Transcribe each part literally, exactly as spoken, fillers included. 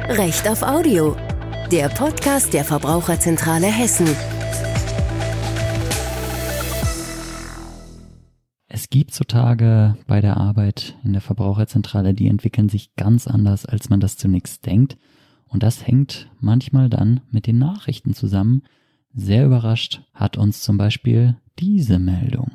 Recht auf Audio, der Podcast der Verbraucherzentrale Hessen. Es gibt so Tage bei der Arbeit in der Verbraucherzentrale, die entwickeln sich ganz anders, als man das zunächst denkt. Und das hängt manchmal dann mit den Nachrichten zusammen. Sehr überrascht hat uns zum Beispiel diese Meldung.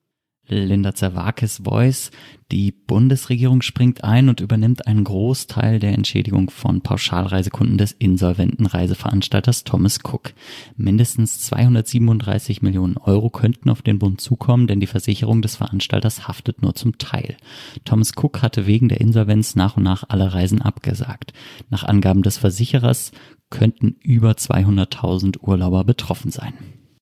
Linda Zerwakis Voice: Die Bundesregierung springt ein und übernimmt einen Großteil der Entschädigung von Pauschalreisekunden des insolventen Reiseveranstalters Thomas Cook. Mindestens zweihundertsiebenunddreißig Millionen Euro könnten auf den Bund zukommen, denn die Versicherung des Veranstalters haftet nur zum Teil. Thomas Cook hatte wegen der Insolvenz nach und nach alle Reisen abgesagt. Nach Angaben des Versicherers könnten über zweihunderttausend Urlauber betroffen sein.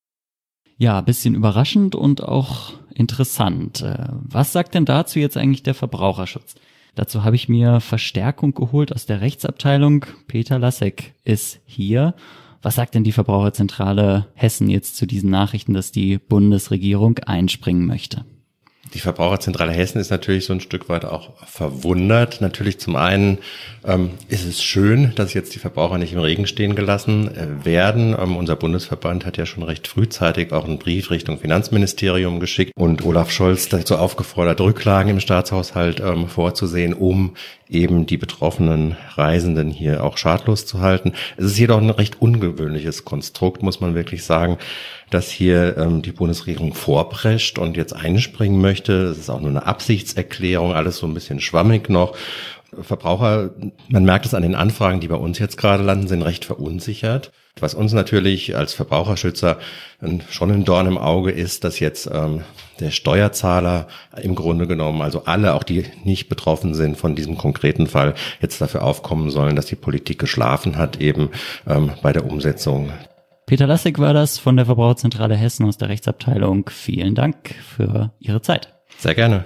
Ja, bisschen überraschend und auch interessant. Was sagt denn dazu jetzt eigentlich der Verbraucherschutz? Dazu habe ich mir Verstärkung geholt aus der Rechtsabteilung. Peter Lasek ist hier. Was sagt denn die Verbraucherzentrale Hessen jetzt zu diesen Nachrichten, dass die Bundesregierung einspringen möchte? Die Verbraucherzentrale Hessen ist natürlich so ein Stück weit auch verwundert. Natürlich zum einen ähm, ist es schön, dass jetzt die Verbraucher nicht im Regen stehen gelassen äh, werden. Ähm, unser Bundesverband hat ja schon recht frühzeitig auch einen Brief Richtung Finanzministerium geschickt und Olaf Scholz dazu aufgefordert, Rücklagen im Staatshaushalt ähm, vorzusehen, um eben die betroffenen Reisenden hier auch schadlos zu halten. Es ist jedoch ein recht ungewöhnliches Konstrukt, muss man wirklich sagen, dass hier ähm, die Bundesregierung vorprescht und jetzt einspringen möchte. Das ist auch nur eine Absichtserklärung, alles so ein bisschen schwammig noch. Verbraucher, man merkt es an den Anfragen, die bei uns jetzt gerade landen, sind recht verunsichert. Was uns natürlich als Verbraucherschützer schon ein Dorn im Auge ist, dass jetzt ähm, der Steuerzahler im Grunde genommen, also alle, auch die nicht betroffen sind von diesem konkreten Fall, jetzt dafür aufkommen sollen, dass die Politik geschlafen hat eben ähm, bei der Umsetzung. Peter Lasek war das von der Verbraucherzentrale Hessen aus der Rechtsabteilung. Vielen Dank für Ihre Zeit. Sehr gerne.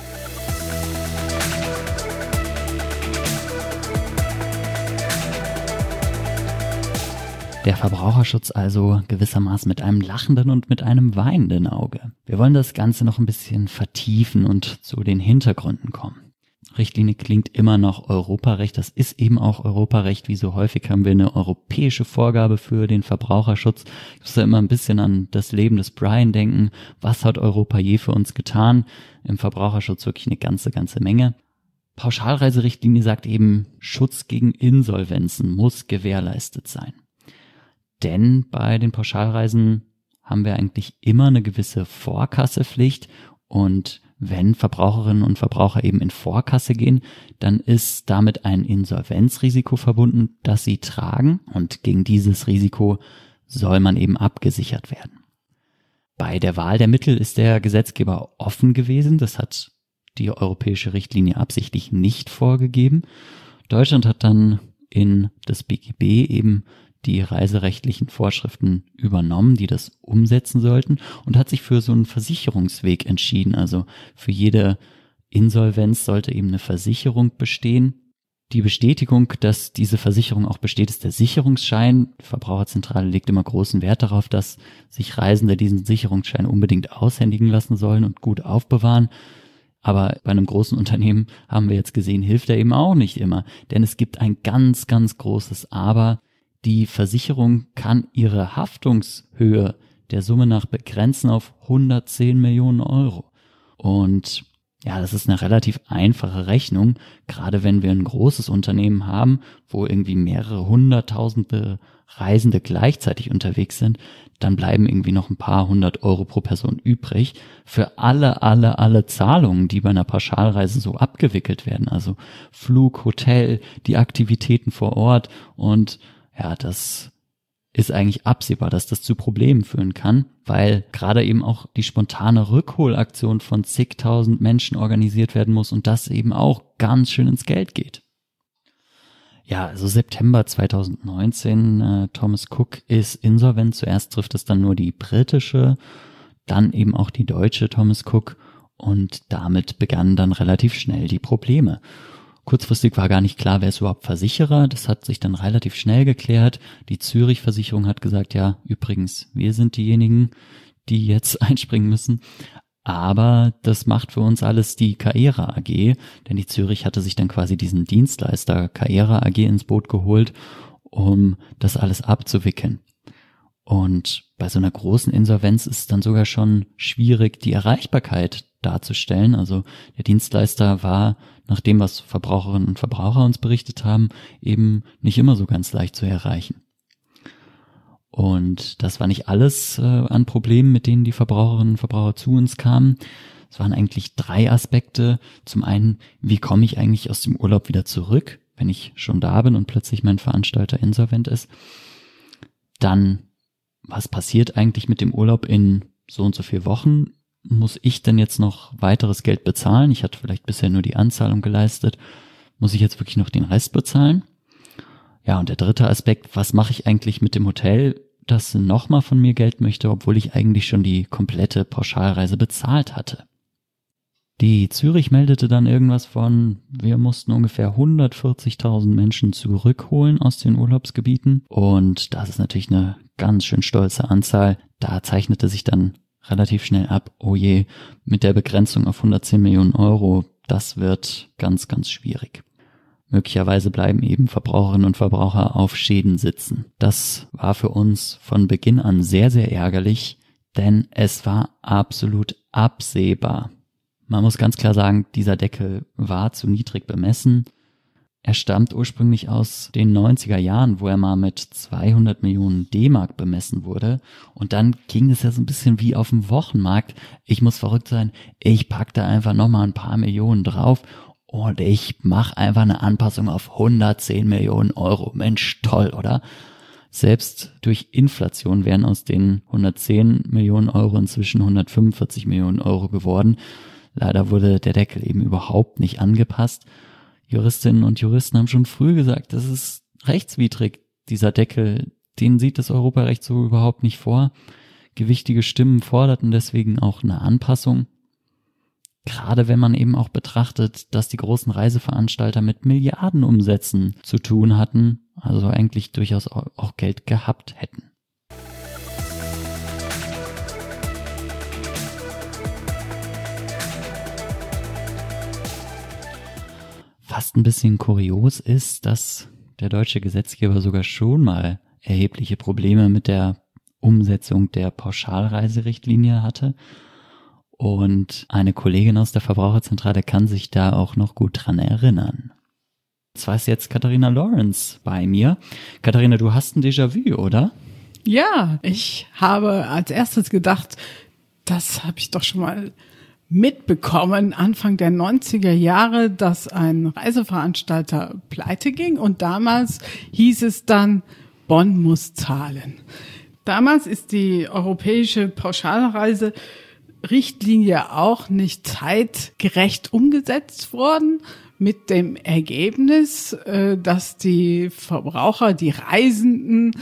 Der Verbraucherschutz also gewissermaßen mit einem lachenden und mit einem weinenden Auge. Wir wollen das Ganze noch ein bisschen vertiefen und zu den Hintergründen kommen. Richtlinie klingt immer noch Europarecht, das ist eben auch Europarecht. Wie so häufig haben wir eine europäische Vorgabe für den Verbraucherschutz. Ich muss da immer ein bisschen an das Leben des Brian denken. Was hat Europa je für uns getan? Im Verbraucherschutz wirklich eine ganze, ganze Menge. Pauschalreiserichtlinie sagt eben, Schutz gegen Insolvenzen muss gewährleistet sein. Denn bei den Pauschalreisen haben wir eigentlich immer eine gewisse Vorkassepflicht, und wenn Verbraucherinnen und Verbraucher eben in Vorkasse gehen, dann ist damit ein Insolvenzrisiko verbunden, das sie tragen, und gegen dieses Risiko soll man eben abgesichert werden. Bei der Wahl der Mittel ist der Gesetzgeber offen gewesen, das hat die europäische Richtlinie absichtlich nicht vorgegeben. Deutschland hat dann in das B G B eben die reiserechtlichen Vorschriften übernommen, die das umsetzen sollten, und hat sich für so einen Versicherungsweg entschieden. Also für jede Insolvenz sollte eben eine Versicherung bestehen. Die Bestätigung, dass diese Versicherung auch besteht, ist der Sicherungsschein. Die Verbraucherzentrale legt immer großen Wert darauf, dass sich Reisende diesen Sicherungsschein unbedingt aushändigen lassen sollen und gut aufbewahren. Aber bei einem großen Unternehmen, haben wir jetzt gesehen, hilft er eben auch nicht immer. Denn es gibt ein ganz, ganz großes Aber. Die Versicherung kann ihre Haftungshöhe der Summe nach begrenzen auf hundertzehn Millionen Euro. Und ja, das ist eine relativ einfache Rechnung, gerade wenn wir ein großes Unternehmen haben, wo irgendwie mehrere hunderttausende Reisende gleichzeitig unterwegs sind, dann bleiben irgendwie noch ein paar hundert Euro pro Person übrig für alle, alle, alle Zahlungen, die bei einer Pauschalreise so abgewickelt werden. Also Flug, Hotel, die Aktivitäten vor Ort, und ja, das ist eigentlich absehbar, dass das zu Problemen führen kann, weil gerade eben auch die spontane Rückholaktion von zigtausend Menschen organisiert werden muss und das eben auch ganz schön ins Geld geht. Ja, also September zweitausendneunzehn, äh, Thomas Cook ist insolvent. Zuerst trifft es dann nur die britische, dann eben auch die deutsche Thomas Cook, und damit begannen dann relativ schnell die Probleme. Kurzfristig war gar nicht klar, wer ist überhaupt Versicherer. Das hat sich dann relativ schnell geklärt. Die Zürich-Versicherung hat gesagt, ja, übrigens, wir sind diejenigen, die jetzt einspringen müssen. Aber das macht für uns alles die Caera A G, denn die Zürich hatte sich dann quasi diesen Dienstleister Caera A G ins Boot geholt, um das alles abzuwickeln. Und bei so einer großen Insolvenz ist es dann sogar schon schwierig, die Erreichbarkeit darzustellen. Also der Dienstleister war, nach dem, was Verbraucherinnen und Verbraucher uns berichtet haben, eben nicht immer so ganz leicht zu erreichen. Und das war nicht alles äh, an Problemen, mit denen die Verbraucherinnen und Verbraucher zu uns kamen. Es waren eigentlich drei Aspekte. Zum einen, wie komme ich eigentlich aus dem Urlaub wieder zurück, wenn ich schon da bin und plötzlich mein Veranstalter insolvent ist. Dann, was passiert eigentlich mit dem Urlaub in so und so vier Wochen? Muss ich denn jetzt noch weiteres Geld bezahlen? Ich hatte vielleicht bisher nur die Anzahlung geleistet. Muss ich jetzt wirklich noch den Rest bezahlen? Ja, und der dritte Aspekt, was mache ich eigentlich mit dem Hotel, das nochmal von mir Geld möchte, obwohl ich eigentlich schon die komplette Pauschalreise bezahlt hatte? Die Zürich meldete dann irgendwas von, wir mussten ungefähr hundertvierzigtausend Menschen zurückholen aus den Urlaubsgebieten. Und das ist natürlich eine ganz schön stolze Anzahl. Da zeichnete sich dann relativ schnell ab, oh je, mit der Begrenzung auf hundertzehn Millionen Euro, das wird ganz, ganz schwierig. Möglicherweise bleiben eben Verbraucherinnen und Verbraucher auf Schäden sitzen. Das war für uns von Beginn an sehr, sehr ärgerlich, denn es war absolut absehbar. Man muss ganz klar sagen, dieser Deckel war zu niedrig bemessen. Er stammt ursprünglich aus den neunziger Jahren, wo er mal mit zweihundert Millionen D-Mark bemessen wurde. Und dann ging es ja so ein bisschen wie auf dem Wochenmarkt. Ich muss verrückt sein, ich pack da einfach nochmal ein paar Millionen drauf und ich mache einfach eine Anpassung auf hundertzehn Millionen Euro. Mensch, toll, oder? Selbst durch Inflation wären aus den hundertzehn Millionen Euro inzwischen hundertfünfundvierzig Millionen Euro geworden. Leider wurde der Deckel eben überhaupt nicht angepasst. Juristinnen und Juristen haben schon früh gesagt, das ist rechtswidrig, dieser Deckel, den sieht das Europarecht so überhaupt nicht vor. Gewichtige Stimmen forderten deswegen auch eine Anpassung. Gerade wenn man eben auch betrachtet, dass die großen Reiseveranstalter mit Milliardenumsätzen zu tun hatten, also eigentlich durchaus auch Geld gehabt hätten. Fast ein bisschen kurios ist, dass der deutsche Gesetzgeber sogar schon mal erhebliche Probleme mit der Umsetzung der Pauschalreiserichtlinie hatte. Und eine Kollegin aus der Verbraucherzentrale kann sich da auch noch gut dran erinnern. Zwar ist jetzt Katharina Lawrence bei mir. Katharina, du hast ein Déjà-vu, oder? Ja, ich habe als erstes gedacht, das habe ich doch schon mal mitbekommen, Anfang der neunziger Jahre, dass ein Reiseveranstalter pleite ging und damals hieß es dann, Bonn muss zahlen. Damals ist die europäische Pauschalreiserichtlinie auch nicht zeitgerecht umgesetzt worden, mit dem Ergebnis, dass die Verbraucher, die Reisenden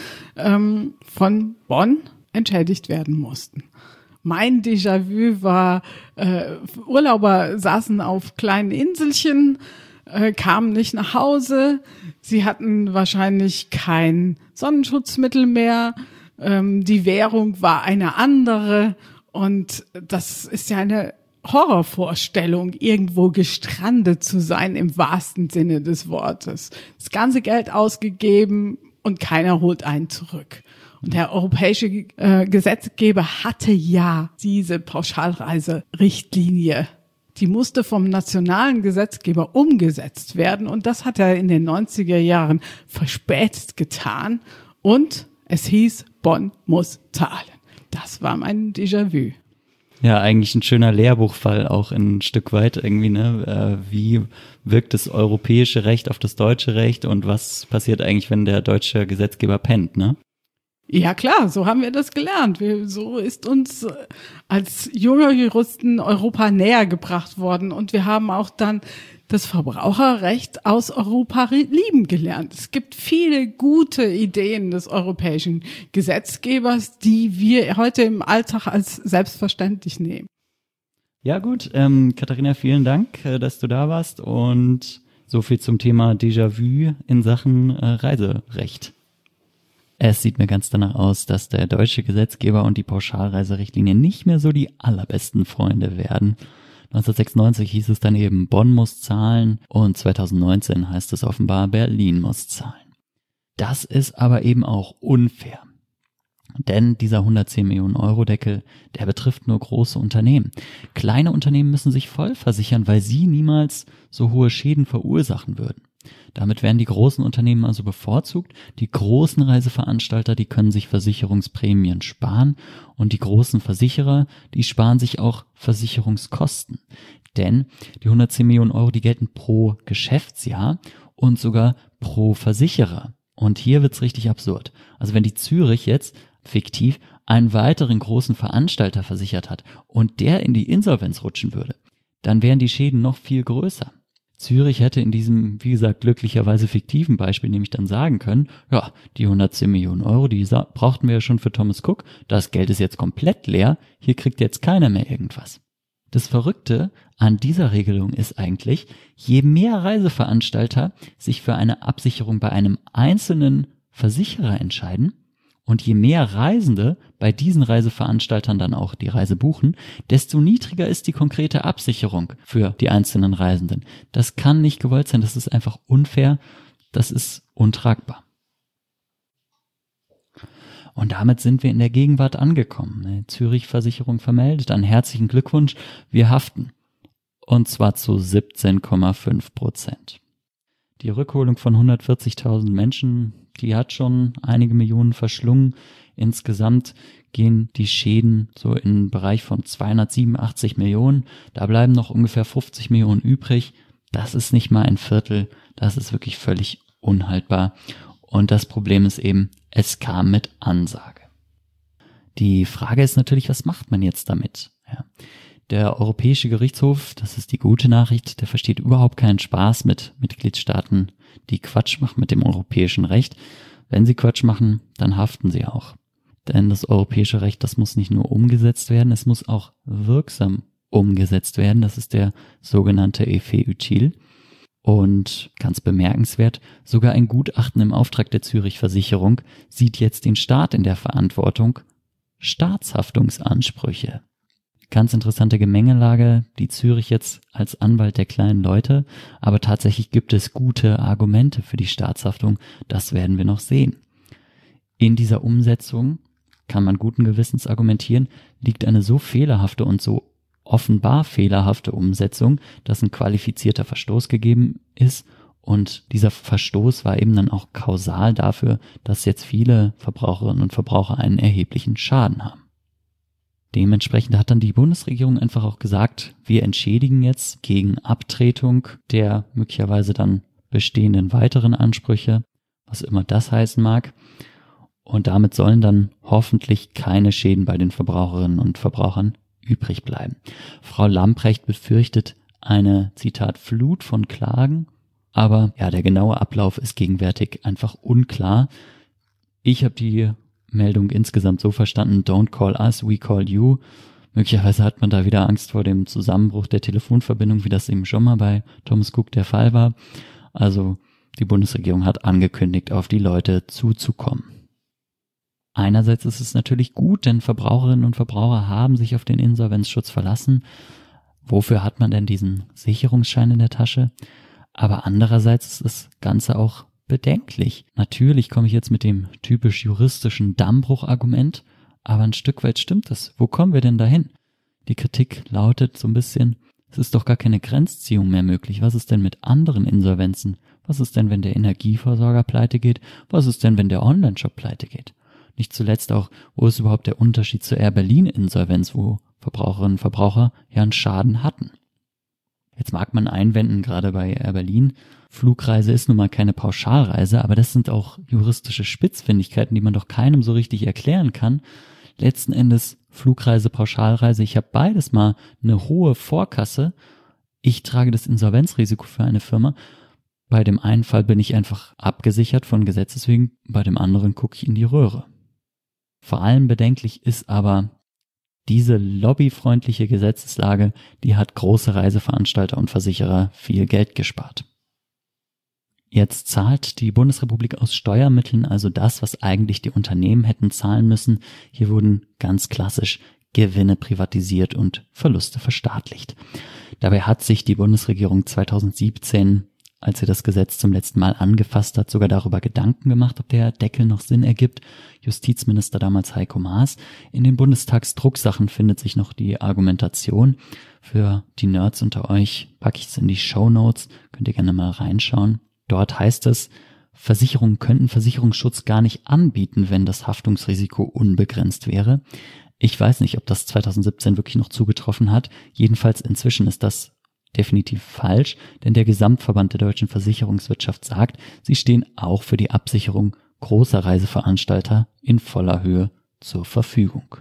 von Bonn entschädigt werden mussten. Mein Déjà-vu war, äh, Urlauber saßen auf kleinen Inselchen, äh, kamen nicht nach Hause, sie hatten wahrscheinlich kein Sonnenschutzmittel mehr, ähm, die Währung war eine andere und das ist ja eine Horrorvorstellung, irgendwo gestrandet zu sein im wahrsten Sinne des Wortes. Das ganze Geld ausgegeben und keiner holt einen zurück. Und der europäische äh, Gesetzgeber hatte ja diese Pauschalreiserichtlinie. Die musste vom nationalen Gesetzgeber umgesetzt werden. Und das hat er in den neunziger Jahren verspätet getan. Und es hieß, Bonn muss zahlen. Das war mein Déjà-vu. Ja, eigentlich ein schöner Lehrbuchfall auch ein Stück weit irgendwie, ne? Wie wirkt das europäische Recht auf das deutsche Recht und was passiert eigentlich, wenn der deutsche Gesetzgeber pennt, ne? Ja klar, so haben wir das gelernt. Wir, so ist uns als junger Juristen Europa näher gebracht worden und wir haben auch dann das Verbraucherrecht aus Europa lieben gelernt. Es gibt viele gute Ideen des europäischen Gesetzgebers, die wir heute im Alltag als selbstverständlich nehmen. Ja gut, ähm, Katharina, vielen Dank, dass du da warst und so viel zum Thema Déjà-vu in Sachen äh, Reiserecht. Es sieht mir ganz danach aus, dass der deutsche Gesetzgeber und die Pauschalreiserichtlinie nicht mehr so die allerbesten Freunde werden. neunzehnhundertsechsundneunzig hieß es dann eben, Bonn muss zahlen und zweitausendneunzehn heißt es offenbar, Berlin muss zahlen. Das ist aber eben auch unfair. Denn dieser hundertzehn Millionen Euro Deckel, der betrifft nur große Unternehmen. Kleine Unternehmen müssen sich voll versichern, weil sie niemals so hohe Schäden verursachen würden. Damit werden die großen Unternehmen also bevorzugt. Die großen Reiseveranstalter, die können sich Versicherungsprämien sparen und die großen Versicherer, die sparen sich auch Versicherungskosten. Denn die hundertzehn Millionen Euro, die gelten pro Geschäftsjahr und sogar pro Versicherer. Und hier wird's richtig absurd. Also wenn die Zürich jetzt fiktiv einen weiteren großen Veranstalter versichert hat und der in die Insolvenz rutschen würde, dann wären die Schäden noch viel größer. Zürich hätte in diesem, wie gesagt, glücklicherweise fiktiven Beispiel nämlich dann sagen können, ja, die hundertzehn Millionen Euro, die brauchten wir ja schon für Thomas Cook, das Geld ist jetzt komplett leer, hier kriegt jetzt keiner mehr irgendwas. Das Verrückte an dieser Regelung ist eigentlich, je mehr Reiseveranstalter sich für eine Absicherung bei einem einzelnen Versicherer entscheiden, und je mehr Reisende bei diesen Reiseveranstaltern dann auch die Reise buchen, desto niedriger ist die konkrete Absicherung für die einzelnen Reisenden. Das kann nicht gewollt sein, das ist einfach unfair, das ist untragbar. Und damit sind wir in der Gegenwart angekommen. Die Zürich-Versicherung vermeldet einen herzlichen Glückwunsch, wir haften. Und zwar zu siebzehn Komma fünf Prozent. Die Rückholung von hundertvierzigtausend Menschen, die hat schon einige Millionen verschlungen. Insgesamt gehen die Schäden so in den Bereich von zweihundertsiebenundachtzig Millionen. Da bleiben noch ungefähr fünfzig Millionen übrig. Das ist nicht mal ein Viertel. Das ist wirklich völlig unhaltbar. Und das Problem ist eben, es kam mit Ansage. Die Frage ist natürlich, was macht man jetzt damit? Ja. Der Europäische Gerichtshof, das ist die gute Nachricht, der versteht überhaupt keinen Spaß mit Mitgliedstaaten, die Quatsch machen mit dem europäischen Recht. Wenn sie Quatsch machen, dann haften sie auch. Denn das europäische Recht, das muss nicht nur umgesetzt werden, es muss auch wirksam umgesetzt werden. Das ist der sogenannte Effet utile. Und ganz bemerkenswert, sogar ein Gutachten im Auftrag der Zürich-Versicherung sieht jetzt den Staat in der Verantwortung, Staatshaftungsansprüche. Ganz interessante Gemengelage, die Zürich jetzt als Anwalt der kleinen Leute, aber tatsächlich gibt es gute Argumente für die Staatshaftung, das werden wir noch sehen. In dieser Umsetzung, kann man guten Gewissens argumentieren, liegt eine so fehlerhafte und so offenbar fehlerhafte Umsetzung, dass ein qualifizierter Verstoß gegeben ist und dieser Verstoß war eben dann auch kausal dafür, dass jetzt viele Verbraucherinnen und Verbraucher einen erheblichen Schaden haben. Dementsprechend hat dann die Bundesregierung einfach auch gesagt, wir entschädigen jetzt gegen Abtretung der möglicherweise dann bestehenden weiteren Ansprüche, was immer das heißen mag. Und damit sollen dann hoffentlich keine Schäden bei den Verbraucherinnen und Verbrauchern übrig bleiben. Frau Lamprecht befürchtet eine, Zitat, Flut von Klagen, aber ja, der genaue Ablauf ist gegenwärtig einfach unklar. Ich habe die Meldung insgesamt so verstanden, don't call us, we call you. Möglicherweise hat man da wieder Angst vor dem Zusammenbruch der Telefonverbindung, wie das eben schon mal bei Thomas Cook der Fall war. Also die Bundesregierung hat angekündigt, auf die Leute zuzukommen. Einerseits ist es natürlich gut, denn Verbraucherinnen und Verbraucher haben sich auf den Insolvenzschutz verlassen. Wofür hat man denn diesen Sicherungsschein in der Tasche? Aber andererseits ist das Ganze auch bedenklich. Natürlich komme ich jetzt mit dem typisch juristischen Dammbruch-Argument, aber ein Stück weit stimmt das. Wo kommen wir denn dahin? Die Kritik lautet so ein bisschen, es ist doch gar keine Grenzziehung mehr möglich. Was ist denn mit anderen Insolvenzen? Was ist denn, wenn der Energieversorger pleite geht? Was ist denn, wenn der Online-Shop pleite geht? Nicht zuletzt auch, wo ist überhaupt der Unterschied zur Air Berlin-Insolvenz, wo Verbraucherinnen und Verbraucher ja einen Schaden hatten? Jetzt mag man einwenden, gerade bei Air Berlin, Flugreise ist nun mal keine Pauschalreise, aber das sind auch juristische Spitzfindigkeiten, die man doch keinem so richtig erklären kann. Letzten Endes Flugreise, Pauschalreise, ich habe beides mal eine hohe Vorkasse. Ich trage das Insolvenzrisiko für eine Firma. Bei dem einen Fall bin ich einfach abgesichert von Gesetzes wegen, bei dem anderen gucke ich in die Röhre. Vor allem bedenklich ist aber diese lobbyfreundliche Gesetzeslage, die hat große Reiseveranstalter und Versicherer viel Geld gespart. Jetzt zahlt die Bundesrepublik aus Steuermitteln also das, was eigentlich die Unternehmen hätten zahlen müssen. Hier wurden ganz klassisch Gewinne privatisiert und Verluste verstaatlicht. Dabei hat sich die Bundesregierung zweitausendsiebzehn, als sie das Gesetz zum letzten Mal angefasst hat, sogar darüber Gedanken gemacht, ob der Deckel noch Sinn ergibt. Justizminister damals Heiko Maas. In den Bundestagsdrucksachen findet sich noch die Argumentation. Für die Nerds unter euch packe ich es in die Shownotes, könnt ihr gerne mal reinschauen. Dort heißt es, Versicherungen könnten Versicherungsschutz gar nicht anbieten, wenn das Haftungsrisiko unbegrenzt wäre. Ich weiß nicht, ob das zweitausendsiebzehn wirklich noch zugetroffen hat. Jedenfalls inzwischen ist das definitiv falsch, denn der Gesamtverband der deutschen Versicherungswirtschaft sagt, sie stehen auch für die Absicherung großer Reiseveranstalter in voller Höhe zur Verfügung.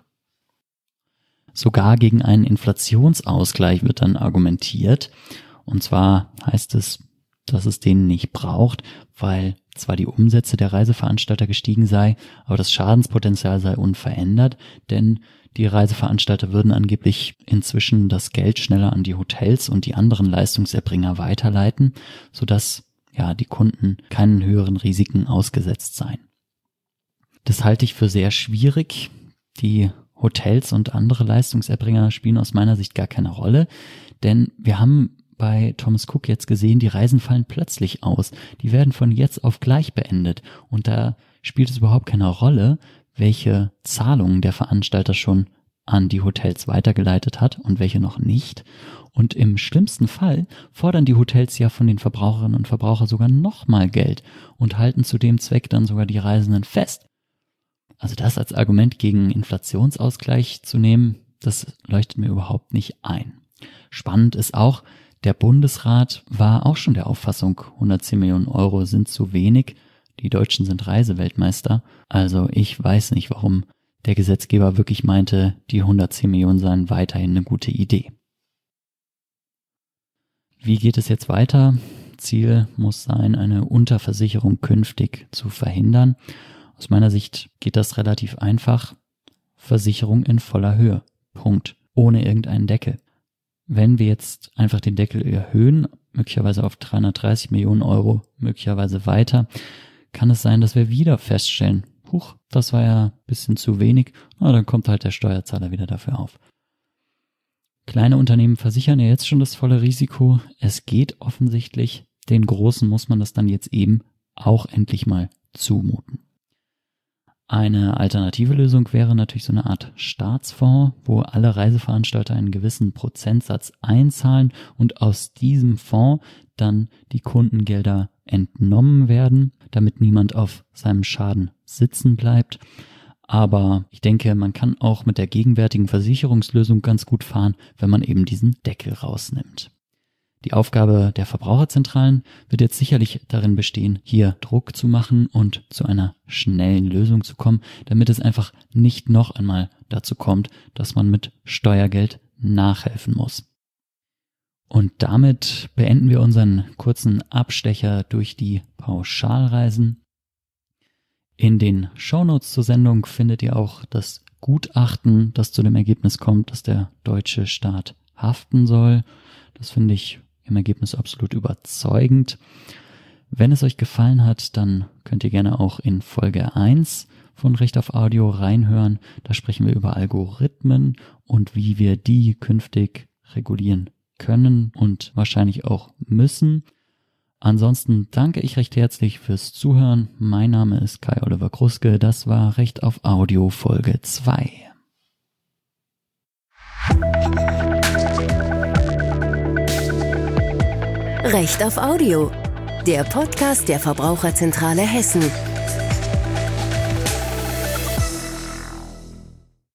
Sogar gegen einen Inflationsausgleich wird dann argumentiert. Und zwar heißt es, dass es den nicht braucht, weil zwar die Umsätze der Reiseveranstalter gestiegen sei, aber das Schadenspotenzial sei unverändert, denn die Reiseveranstalter würden angeblich inzwischen das Geld schneller an die Hotels und die anderen Leistungserbringer weiterleiten, sodass ja die Kunden keinen höheren Risiken ausgesetzt seien. Das halte ich für sehr schwierig. Die Hotels und andere Leistungserbringer spielen aus meiner Sicht gar keine Rolle, denn wir haben bei Thomas Cook jetzt gesehen, die Reisen fallen plötzlich aus. Die werden von jetzt auf gleich beendet. Und da spielt es überhaupt keine Rolle, welche Zahlungen der Veranstalter schon an die Hotels weitergeleitet hat und welche noch nicht. Und im schlimmsten Fall fordern die Hotels ja von den Verbraucherinnen und Verbrauchern sogar nochmal Geld und halten zu dem Zweck dann sogar die Reisenden fest. Also das als Argument gegen Inflationsausgleich zu nehmen, das leuchtet mir überhaupt nicht ein. Spannend ist auch, der Bundesrat war auch schon der Auffassung, hundertzehn Millionen Euro sind zu wenig. Die Deutschen sind Reiseweltmeister. Also ich weiß nicht, warum der Gesetzgeber wirklich meinte, die hundertzehn Millionen seien weiterhin eine gute Idee. Wie geht es jetzt weiter? Ziel muss sein, eine Unterversicherung künftig zu verhindern. Aus meiner Sicht geht das relativ einfach. Versicherung in voller Höhe. Punkt. Ohne irgendeinen Deckel. Wenn wir jetzt einfach den Deckel erhöhen, möglicherweise auf dreihundertdreißig Millionen Euro, möglicherweise weiter, kann es sein, dass wir wieder feststellen, huch, das war ja ein bisschen zu wenig, na, dann kommt halt der Steuerzahler wieder dafür auf. Kleine Unternehmen versichern ja jetzt schon das volle Risiko. Es geht offensichtlich, den Großen muss man das dann jetzt eben auch endlich mal zumuten. Eine alternative Lösung wäre natürlich so eine Art Staatsfonds, wo alle Reiseveranstalter einen gewissen Prozentsatz einzahlen und aus diesem Fonds dann die Kundengelder entnommen werden, damit niemand auf seinem Schaden sitzen bleibt. Aber ich denke, man kann auch mit der gegenwärtigen Versicherungslösung ganz gut fahren, wenn man eben diesen Deckel rausnimmt. Die Aufgabe der Verbraucherzentralen wird jetzt sicherlich darin bestehen, hier Druck zu machen und zu einer schnellen Lösung zu kommen, damit es einfach nicht noch einmal dazu kommt, dass man mit Steuergeld nachhelfen muss. Und damit beenden wir unseren kurzen Abstecher durch die Pauschalreisen. In den Shownotes zur Sendung findet ihr auch das Gutachten, das zu dem Ergebnis kommt, dass der deutsche Staat haften soll. Das finde ich im Ergebnis absolut überzeugend. Wenn es euch gefallen hat, dann könnt ihr gerne auch in Folge eins von Recht auf Audio reinhören. Da sprechen wir über Algorithmen und wie wir die künftig regulieren können und wahrscheinlich auch müssen. Ansonsten danke ich recht herzlich fürs Zuhören. Mein Name ist Kai Oliver Kruske. Das war Recht auf Audio Folge zwei. Recht auf Audio, der Podcast der Verbraucherzentrale Hessen.